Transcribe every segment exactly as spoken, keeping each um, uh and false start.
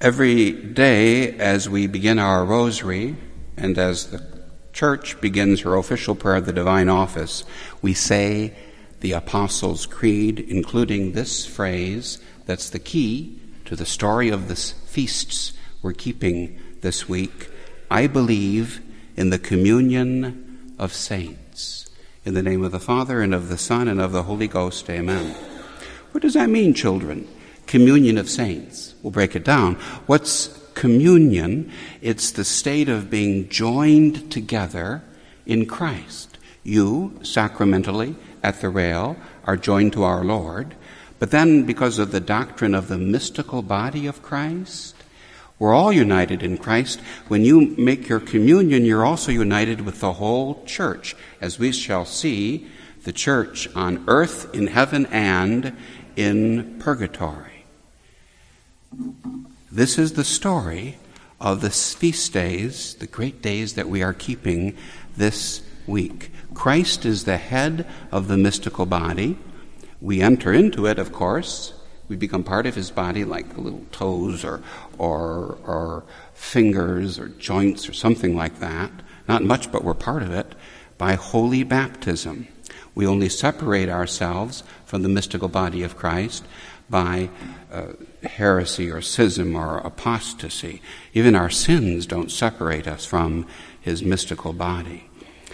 Every day as we begin our rosary and as the Church begins her official prayer of the Divine Office, we say the Apostles' Creed, including this phrase that's the key to the story of the feasts we're keeping this week. I believe in the communion of saints. In the name of the Father, and of the Son, and of the Holy Ghost, amen. What does that mean, children? Communion of saints. We'll break it down. What's communion? It's the state of being joined together in Christ. You, sacramentally, at the rail, are joined to our Lord. But then, because of the doctrine of the mystical body of Christ, we're all united in Christ. When you make your communion, you're also united with the whole church, as we shall see the church on earth, in heaven, and in purgatory. This is the story of the feast days, the great days that we are keeping this week. Christ is the head of the mystical body. We enter into it, of course. We become part of his body like little toes or, or, or fingers or joints or something like that. Not much, but we're part of it by holy baptism. We only separate ourselves from the mystical body of Christ by uh, heresy or schism or apostasy. Even our sins don't separate us from his mystical body.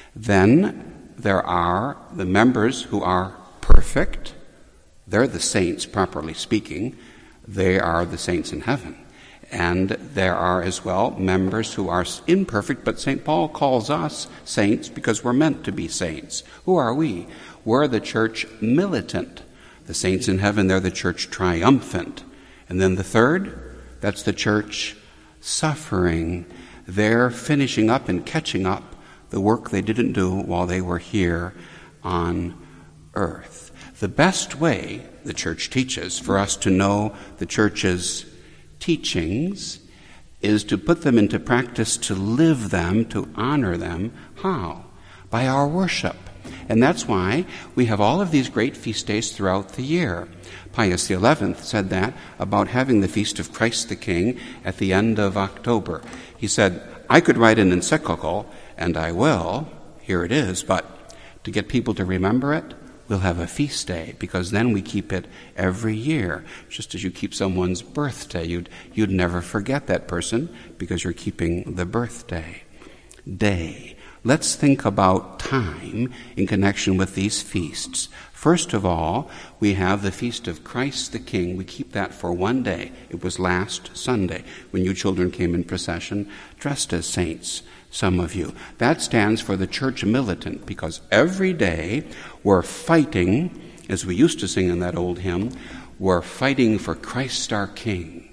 Then there are the members who are perfect. They're the saints, properly speaking. They are the saints in heaven. And there are as well members who are imperfect, but Saint Paul calls us saints because we're meant to be saints. Who are we? We're the church militant. The saints in heaven, they're the church triumphant. And then the third, that's the church suffering. They're finishing up and catching up the work they didn't do while they were here on earth. The best way, the church teaches, for us to know the church's teachings is to put them into practice, to live them, to honor them. How? By our worship. And that's why we have all of these great feast days throughout the year. Pius the eleventh said that about having the Feast of Christ the King at the end of October. He said, I could write an encyclical, and I will, here it is, but to get people to remember it, we'll have a feast day, because then we keep it every year. Just as you keep someone's birthday, you'd, you'd never forget that person because you're keeping the birthday day. Let's think about time in connection with these feasts. First of all, we have the Feast of Christ the King. We keep that for one day. It was last Sunday when you children came in procession dressed as saints, some of you. That stands for the church militant, because every day we're fighting, as we used to sing in that old hymn, we're fighting for Christ our King.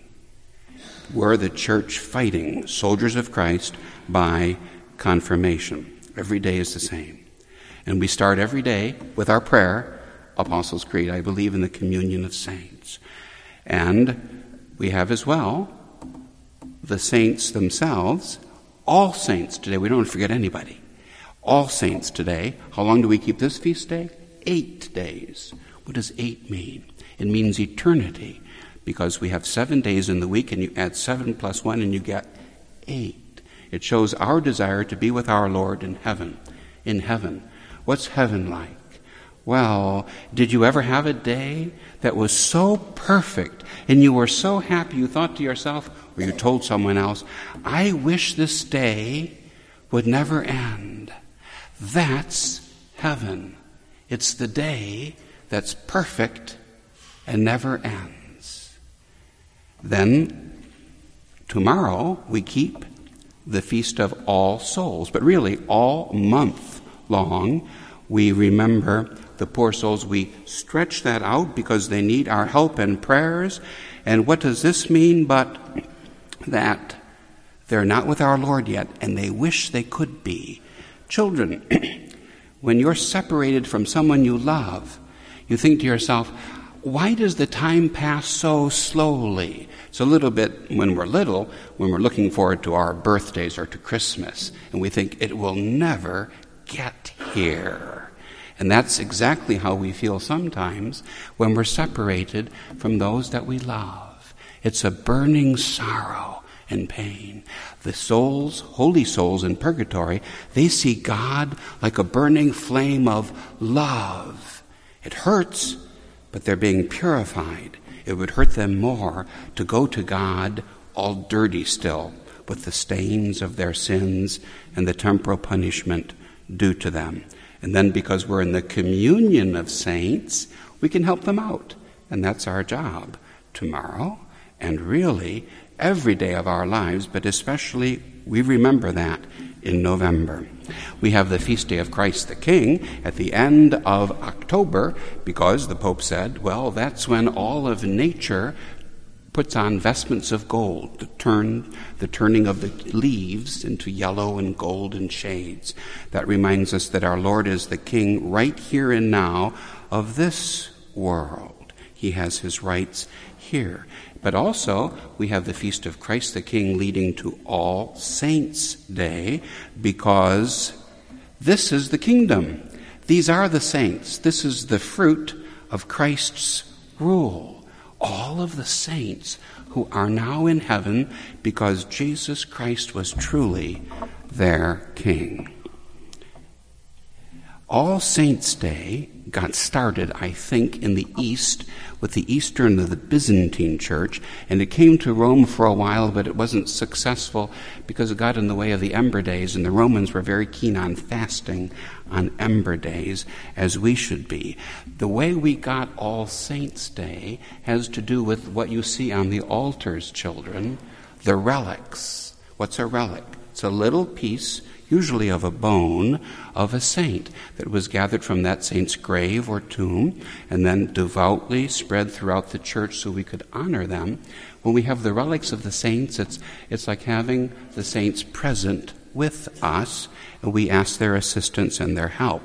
We're the church fighting, soldiers of Christ, by confirmation. Every day is the same. And we start every day with our prayer, Apostles' Creed, I believe in the communion of saints. And we have as well the saints themselves, all saints today. We don't forget anybody. All saints today. How long do we keep this feast day? Eight days. What does eight mean? It means eternity, because we have seven days in the week, and you add seven plus one and you get eight. It shows our desire to be with our Lord in heaven. In heaven. What's heaven like? Well, did you ever have a day that was so perfect and you were so happy you thought to yourself, or you told someone else, I wish this day would never end? That's heaven. It's the day that's perfect and never ends. Then, tomorrow we keep the Feast of All Souls. But really, all month long, we remember the poor souls. We stretch that out because they need our help and prayers. And what does this mean but that they're not with our Lord yet, and they wish they could be? Children, when you're separated from someone you love, you think to yourself, why does the time pass so slowly? It's a little bit, when we're little, when we're looking forward to our birthdays or to Christmas, and we think it will never get here. And that's exactly how we feel sometimes when we're separated from those that we love. It's a burning sorrow and pain. The souls, holy souls in purgatory, they see God like a burning flame of love. It hurts, but they're being purified. It would hurt them more to go to God all dirty still, with the stains of their sins and the temporal punishment due to them. And then because we're in the communion of saints, we can help them out. And that's our job tomorrow, and really every day of our lives, but especially we remember that in November. We have the feast day of Christ the King at the end of October, because the Pope said, well, that's when all of nature puts on vestments of gold, the turn, the turning of the leaves into yellow and golden shades. That reminds us that our Lord is the King right here and now of this world. He has his rights here. But also, we have the Feast of Christ the King leading to All Saints' Day, because this is the kingdom. These are the saints. This is the fruit of Christ's rule. All of the saints who are now in heaven because Jesus Christ was truly their King. All Saints' Day got started, I think, in the East with the Easter of the Byzantine Church, and it came to Rome for a while, but it wasn't successful because it got in the way of the Ember Days, and the Romans were very keen on fasting on Ember Days, as we should be. The way we got All Saints' Day has to do with what you see on the altars, children, the relics. What's a relic? It's a little piece, usually of a bone, of a saint that was gathered from that saint's grave or tomb and then devoutly spread throughout the church so we could honor them. When we have the relics of the saints, it's, it's like having the saints present with us, and we ask their assistance and their help.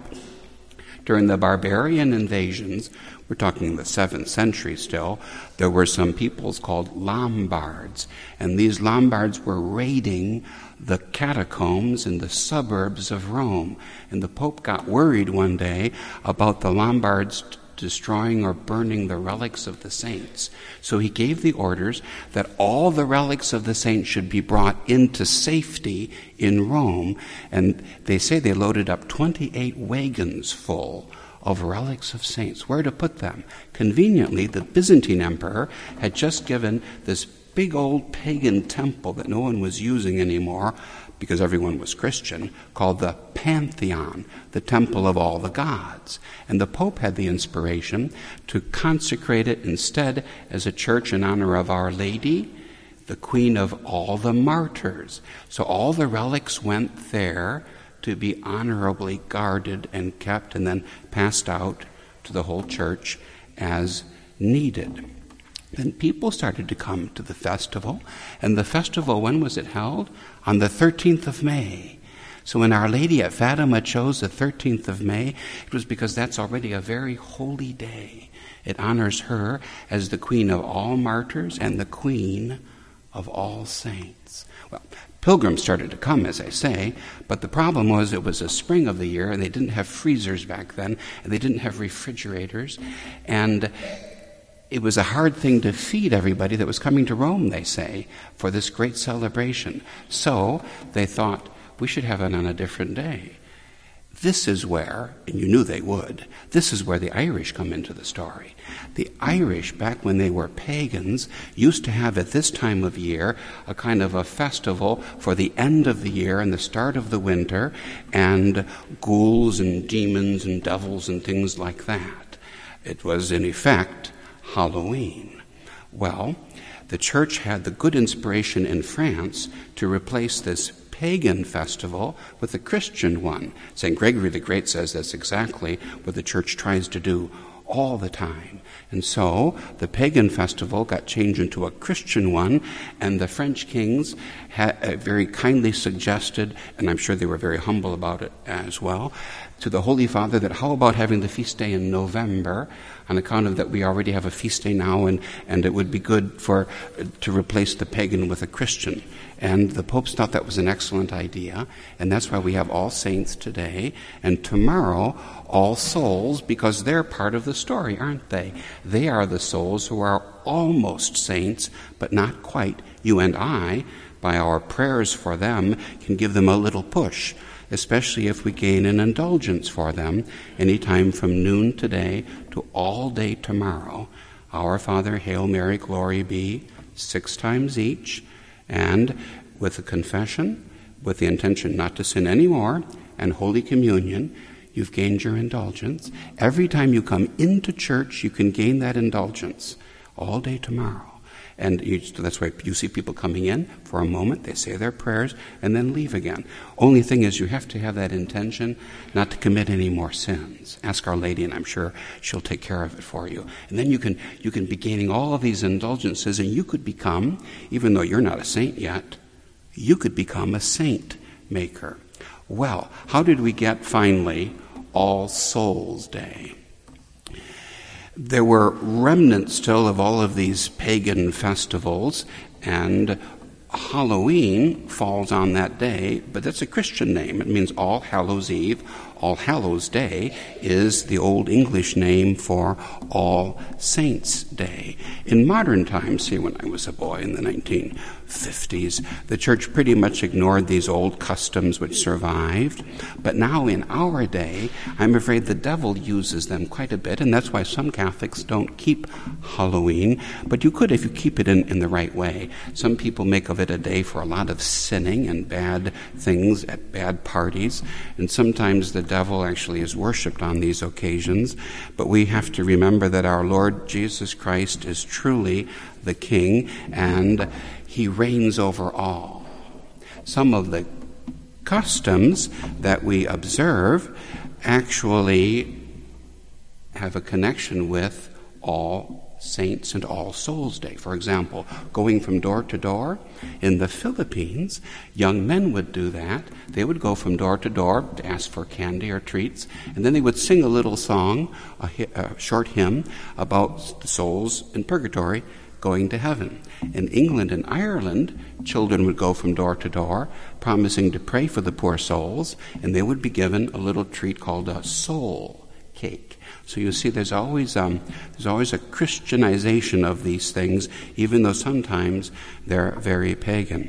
During the barbarian invasions, we're talking the seventh century still, there were some peoples called Lombards, and these Lombards were raiding the catacombs in the suburbs of Rome. And the Pope got worried one day about the Lombards t- destroying or burning the relics of the saints. So he gave the orders that all the relics of the saints should be brought into safety in Rome. And they say they loaded up twenty-eight wagons full of relics of saints. Where to put them? Conveniently, the Byzantine emperor had just given this big old pagan temple that no one was using anymore because everyone was Christian, called the Pantheon, the temple of all the gods. And the Pope had the inspiration to consecrate it instead as a church in honor of Our Lady, the Queen of all the martyrs. So all the relics went there to be honorably guarded and kept and then passed out to the whole church as needed. Then people started to come to the festival, and the festival, when was it held? On the thirteenth of May. So when Our Lady at Fatima chose the thirteenth of May, it was because that's already a very holy day. It honors her as the Queen of all martyrs and the Queen of all saints. Well, pilgrims started to come, as I say, but the problem was it was a spring of the year, and they didn't have freezers back then, and they didn't have refrigerators, and it was a hard thing to feed everybody that was coming to Rome, they say, for this great celebration. So they thought, we should have it on a different day. This is where, and you knew they would, this is where the Irish come into the story. The Irish, back when they were pagans, used to have at this time of year a kind of a festival for the end of the year and the start of the winter, and ghouls and demons and devils and things like that. It was, in effect, Halloween. Well, the church had the good inspiration in France to replace this pagan festival with a Christian one. Saint Gregory the Great says that's exactly what the church tries to do all the time. And so the pagan festival got changed into a Christian one, and the French kings had uh, very kindly suggested, and I'm sure they were very humble about it as well, to the Holy Father that how about having the feast day in November, on account of that we already have a feast day now, and, and it would be good for to replace the pagan with a Christian. And the popes thought that was an excellent idea, and that's why we have All Saints today, and tomorrow All Souls, because they're part of the story, aren't they? They are the souls who are almost saints, but not quite. You and I, by our prayers for them, can give them a little push, especially if we gain an indulgence for them any time from noon today to all day tomorrow. Our Father, Hail Mary, Glory be, six times each, and with a confession, with the intention not to sin anymore, and Holy Communion, you've gained your indulgence. Every time you come into church, you can gain that indulgence all day tomorrow. And you, that's why you see people coming in for a moment, they say their prayers, and then leave again. Only thing is you have to have that intention not to commit any more sins. Ask Our Lady, and I'm sure she'll take care of it for you. And then you can you can be gaining all of these indulgences, and you could become, even though you're not a saint yet, you could become a saint maker. Well, how did we get, finally, All Souls Day? There were remnants still of all of these pagan festivals, and Halloween falls on that day, but that's a Christian name. It means All Hallows Eve. All Hallows Day is the Old English name for All Saints Day. In modern times, see, when I was a boy in the nineteen fifties, the church pretty much ignored these old customs which survived. But now in our day, I'm afraid the devil uses them quite a bit, and that's why some Catholics don't keep Halloween. But you could if you keep it in, in the right way. Some people make of it a day for a lot of sinning and bad things at bad parties, and sometimes the devil actually is worshipped on these occasions. But we have to remember that our Lord Jesus Christ is truly the King, and He reigns over all. Some of the customs that we observe actually have a connection with All Saints and All Souls Day. For example, going from door to door. In the Philippines, young men would do that. They would go from door to door to ask for candy or treats, and then they would sing a little song, a, a short hymn about the souls in purgatory going to heaven. In England and Ireland, children would go from door to door, promising to pray for the poor souls, and they would be given a little treat called a soul cake. So you see, there's always um, there's always a Christianization of these things, even though sometimes they're very pagan.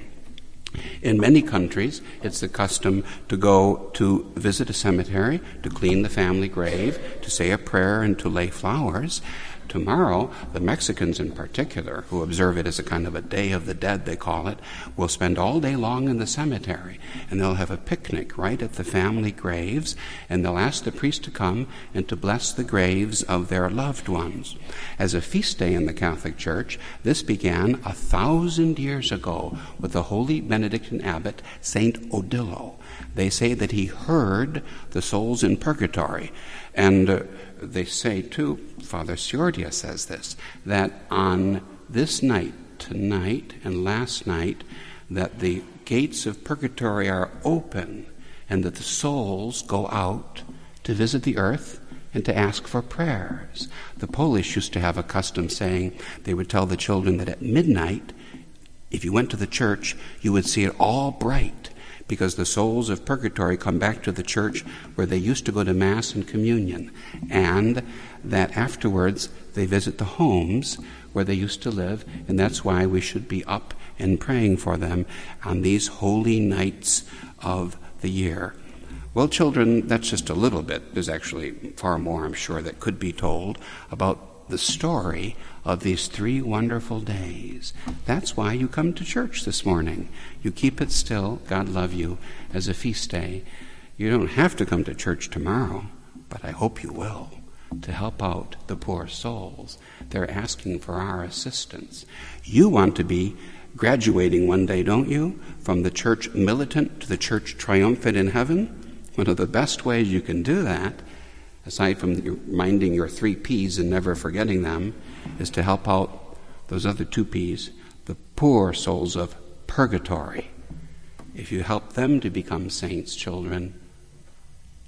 In many countries, it's the custom to go to visit a cemetery, to clean the family grave, to say a prayer, and to lay flowers. Tomorrow, the Mexicans in particular, who observe it as a kind of a Day of the Dead, they call it, will spend all day long in the cemetery, and they'll have a picnic right at the family graves, and they'll ask the priest to come and to bless the graves of their loved ones. As a feast day in the Catholic Church, this began a thousand years ago with the holy Benedictine abbot, Saint Odilo. They say that he heard the souls in purgatory, and uh, they say, too, Father Ciordia says this, that on this night, tonight and last night, that the gates of purgatory are open and that the souls go out to visit the earth and to ask for prayers. The Polish used to have a custom saying, they would tell the children that at midnight, if you went to the church, you would see it all bright, because the souls of purgatory come back to the church where they used to go to Mass and communion, and that afterwards they visit the homes where they used to live, and that's why we should be up and praying for them on these holy nights of the year. Well, children, that's just a little bit. There's actually far more, I'm sure, that could be told about the story of these three wonderful days. That's why you come to church this morning. You keep it still, God love you, as a feast day. You don't have to come to church tomorrow, but I hope you will, to help out the poor souls. They're asking for our assistance. You want to be graduating one day, don't you? From the church militant to the church triumphant in heaven. One of the best ways you can do that, aside from reminding your three P's and never forgetting them, is to help out those other two P's, the poor souls of purgatory. If you help them to become saints, children,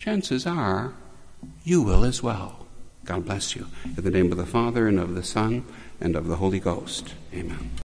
chances are you will as well. God bless you. In the name of the Father, and of the Son, and of the Holy Ghost. Amen.